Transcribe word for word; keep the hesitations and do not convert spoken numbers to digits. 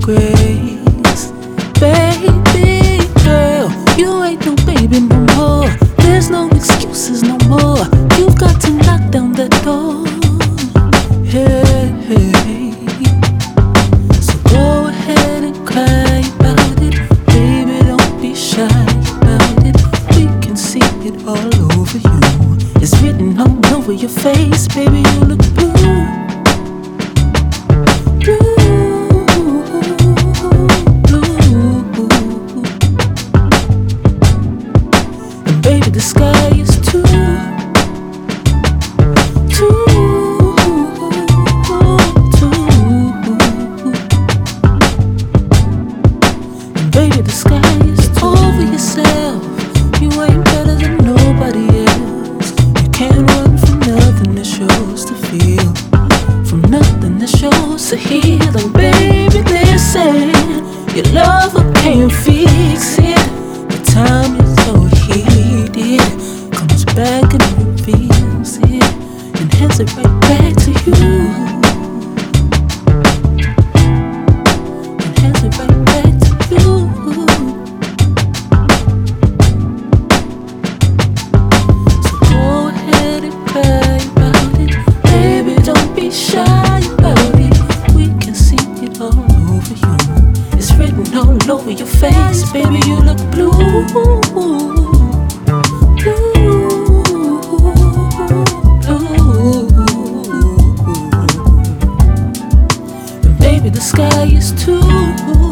grace. Baby girl, you ain't no baby no more. There's no excuses no more. You've got to knock down that door. Hey, hey. So go ahead and cry about it. Baby, don't be shy about it. We can see it all over you. It's written all over your face. Baby, you look blue. Baby, the sky is too, too, too. Baby, the sky is too. Over yourself. You ain't better than nobody else. You can't run from nothing that shows to feel, from nothing that shows to heal. And baby, listen, your lover can't fix it. The time is so heated, comes back and reveals it, and hands it right back to you, and hands it right back to you. So go ahead and cry about it. Baby, don't be shy about it. We can see it all over you. It's written all over your face. Baby, you look blue. Baby, the sky is too